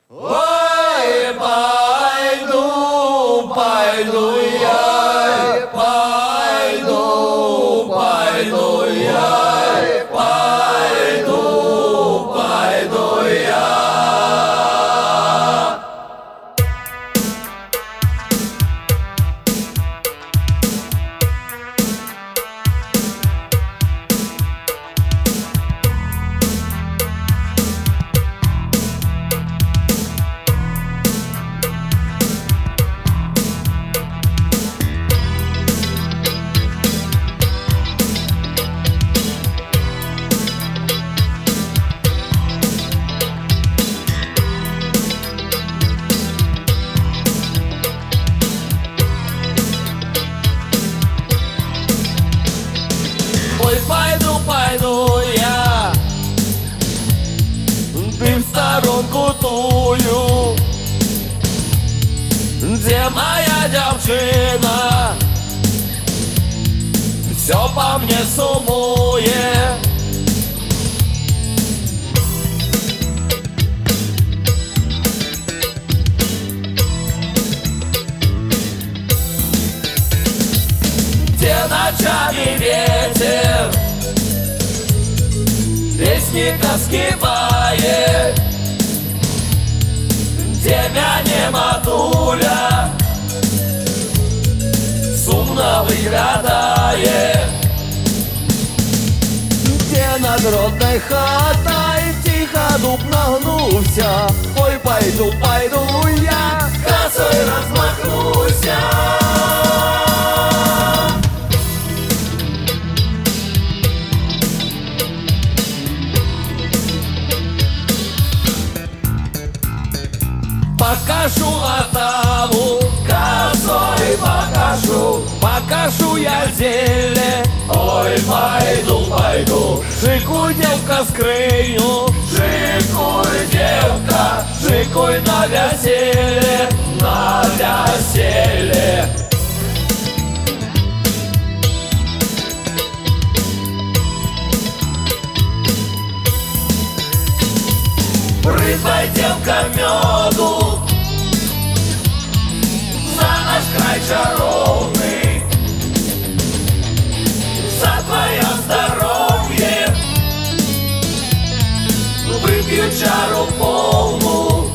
Ой, пойду, пойду я, пойду, пойду я, пойду, пойду я. Ой, пойду, пойду я, ты в сторонку тую, где моя девчина все по мне сумует. Где ночами ветер песни наскипает, где мяне матуля сумно выглядает, где над родной хатой тихо дуб нагнулся. Ой, пойду, пойду я, косой размахнуся. Покажу отаву, косой покажу я зеле. Ой, пойду, пойду, шикуй, девка, скрыню, шикуй, девка, шикуй на веселье, на веселье. Прыгай, девка, меду за наш край чаровный, за твое здоровье выпью чару полну.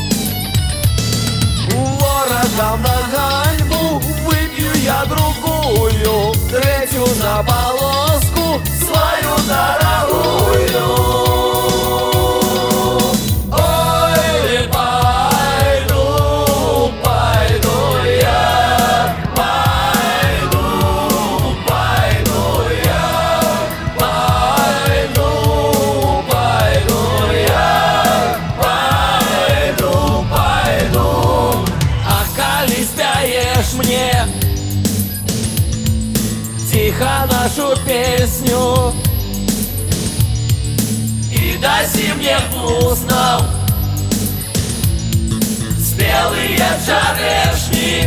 Ворогам на гальбу выпью я другую, третью за полоску свою дорогую. Мне тихо нашу песню и даси мне вкусно спелые черешни.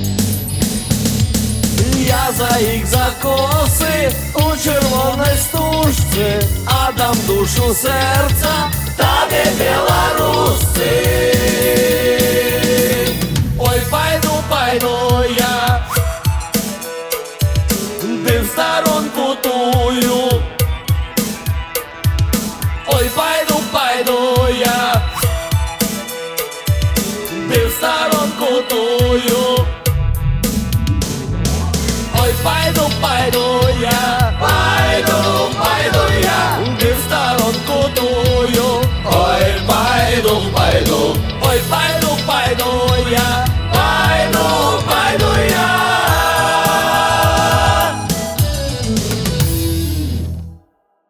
Я за их закосы у червоной стужцы отдам душу сердца тебе, белорусцы. Ой, пойду, пойду я, ты в сторонку тую. Ой, пойду, пойду я, ты в сторонку тую. Ой, пойду, пойду